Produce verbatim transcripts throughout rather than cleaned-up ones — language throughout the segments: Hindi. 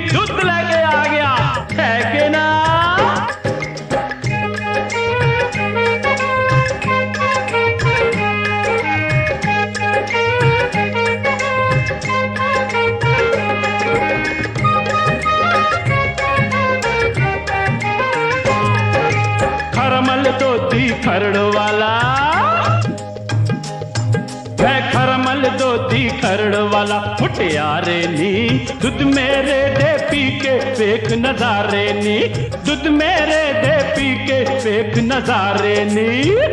दुध लेके आ गया है कि ना। खरमल दोधी खरड़ वाला, है खरमल दोधी खरड़ वाला। मुटियारे नी दुध मेरे दे पी के वेख नजारे नी, दुध मेरे दे पी के वेख नजारे नी।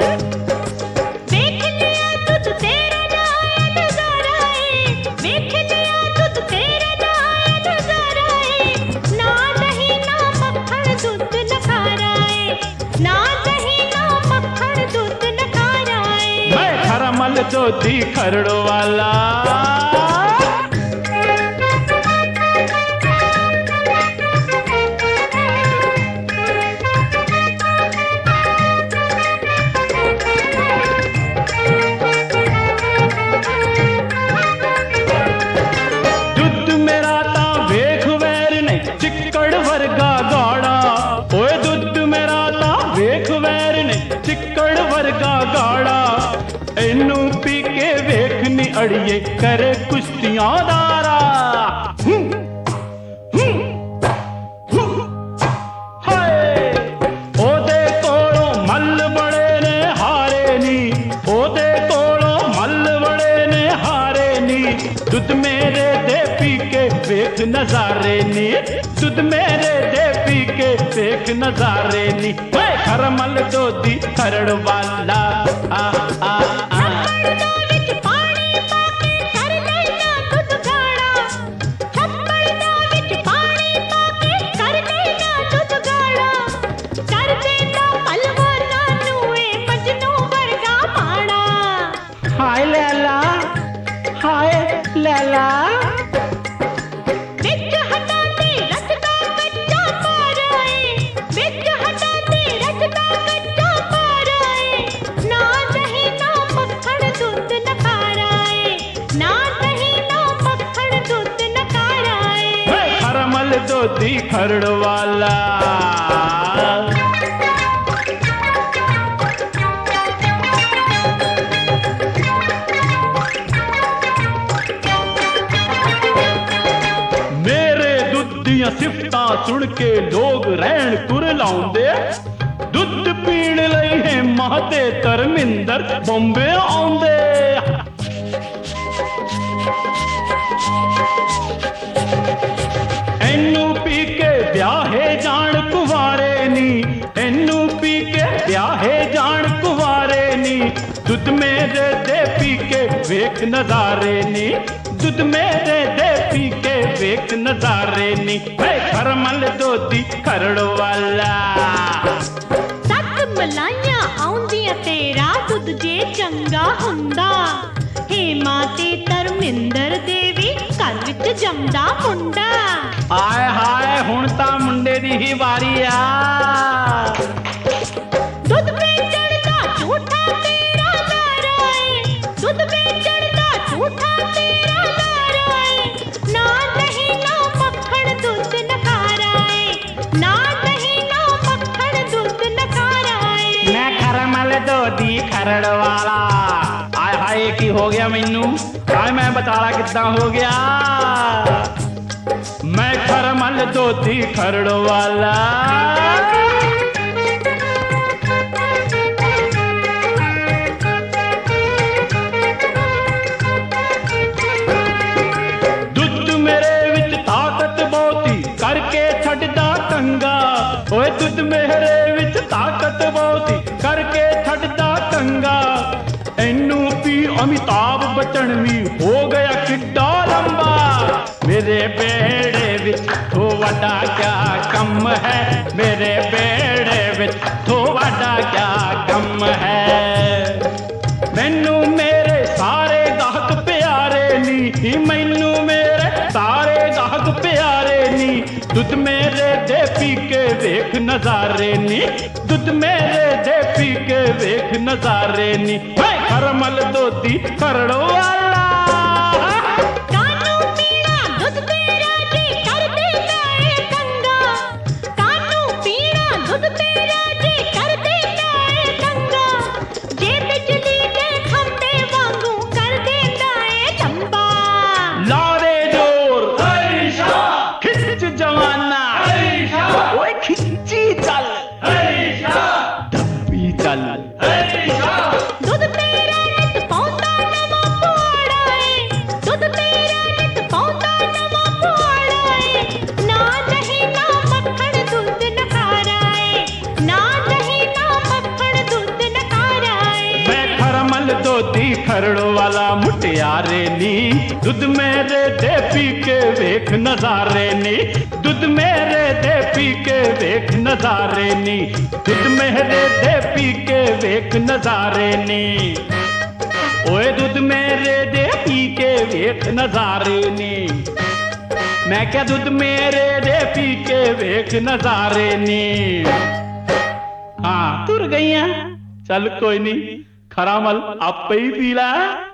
वेख लिया दुध तेरा नाया नजारा है, वेख लिया दुध तेरा नाया नजारा है। ना दही ना मक्खन दूध न खारा है, ना दही ना मक्खन दूध न खारा है। मैं खरमल दोधी खरड़ वाला। दुध मेरा ता वेख वैर ने चिक्कड़ वर्गा गाड़ा, ओए दुध मेरा ता वेख वैर ने चिक्कड़ वर्गा गाड़ा। इनू पी के वेख नी अड़िए करे कुश्तियां दारा। हाय ओदे कोलों मल बड़े ने हारे नी, ओदे कोलों मल बड़े ने हारे नी। दुध मेरे दे पी के वेख नजारे नी, दुध मेरे दे पी के वेख नजारे नी। मैं खरमल दोधी खरड़ वाला। आ आ आ छप्पड़ दा विच पानी पाके कर लेना दुध गाड़ा, छप्पड़ दा विच पानी पाके कर लेना दुध गाड़ा। कर देना पलवाना नू ए मजनू वर्गा माड़ा। हाय लैला, हाय लैला। विच हटाते रसदा कच्चा पारा है, विच हटाते रसदा कच्चा पारा है। ना दही ना मक्खन दूध न खारा है, ना दही ना मक्खन दूध न खारा है। मैं खरमल दोधी खरड़ वाला। मेरे दुध दियां सिफतां सुन के लोग रैन तुर लाउंदे। दुध पीण लई हेमा ते धर्मिंदर बॉम्बे आउंदे। एनू पी के ब्याहे जान कुवारे नी, एनू पी के ब्याहे जान कुवारे नी। दुध मेरे दे पी के वेख नजारे नी, दुध मेरे दे पी के वेख नजारे नी। मैं खरमल दोधी खरड़ वाला। सत मलाइयां आउंदियां तेरा दुध जे चंगा हुंदा। हेमा ते धर्मिंदर देवी घर विच जमदा मुंडा। आए हाय हुण तां मुंडे दी ही वारी आ। दुध बेचण दा झूठा तेरा लारा है, दुध बेचण दा झूठा तेरा लारा है। ना दही ना मक्खन दूध न खारा है, ना दही ना मक्खन दूध न खारा है। मैं खरमल दोधी खरड़ वाला। आय हाय की हो गया मैनू, आय मैं बताला कितना हो गया। मैं खरमल दोधी खरड़ वाला। दुध मेरे विच ताकत बहुती करके छड्डदा कंगा, ओए दुध मेरे विच ताकत बहुती करके छड्डदा कंगा। एनू पी अमिताभ बच्चन भी हो गया किड्डा लंबा। मेरे बेड़े विच तो वड्डा क्या कम है, मेरे बेड़े विच तो वड्डा क्या कम है। मैनू मेरे सारे गाहक प्यारे नी, मैनू मेरे सारे गाहक प्यारे नी। दुध मेरे दे पी के वेख नजारे नी, दुध मेरे दे पी के वेख नजारे नी। मैं खरमल दोधी खरड़ वाला। कानू पीना दुध तेरा जी कर देना खरड़ो वाला मुटियारे नी, दुध मेरे दे पी के वेख नजारे नी, दुध मेरे दे पी के वेख नजारे नी, दुध मेरे दे पी के वेख नजारे नी, ओए दुध मेरे दे पी के वेख नजारे नी, मैं क्या दुध मेरे दे पी के वेख नजारे नी। हाँ तुर गई, चल कोई नहीं, खरा मल आपे ही पी ला।